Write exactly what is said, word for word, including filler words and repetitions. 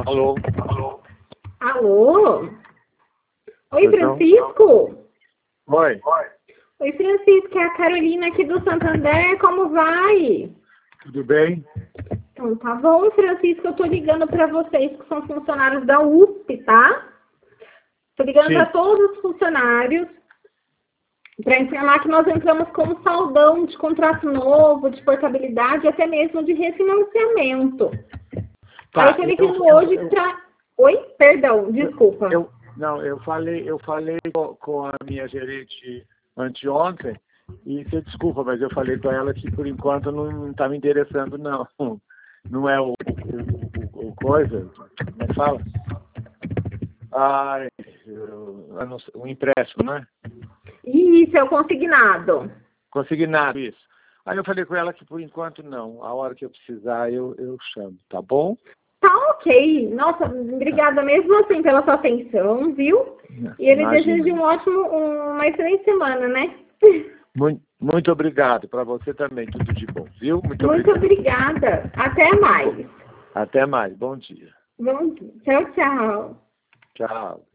Alô? Alô? Oi, Pois não? Francisco? Oi. Oi, Francisco, é a Carolina aqui do Santander, como vai? Tudo bem? Então tá bom, Francisco, eu tô ligando para vocês que são funcionários da U S P, tá? Tô ligando Sim. para todos os funcionários para informar que nós entramos com um saldão de contrato novo, de portabilidade, até mesmo de refinanciamento. Tá, Aí eu tô ligando eu, hoje eu, para... Oi? Perdão, eu, desculpa. eu- não, eu falei, eu falei com, com a minha gerente anteontem e você desculpa, mas eu falei com ela que por enquanto não está me interessando, não. Não é o, o, o, o coisa, como é que fala? Ai, eu- eu não sei, o empréstimo, né? Isso, é o consignado. Consignado, isso. Aí eu falei com ela que por enquanto não. A hora que eu precisar eu, eu chamo, tá bom? Tá ok. Nossa, obrigada mesmo assim pela sua atenção, viu? E ele Imagina. deseja um ótimo, um- uma excelente semana, né? Muito, muito obrigado. Para você também, tudo de bom, viu? Muito Muito obrigado. obrigada. Até mais. Até mais. Bom dia. Bom dia. Tchau, tchau. Tchau.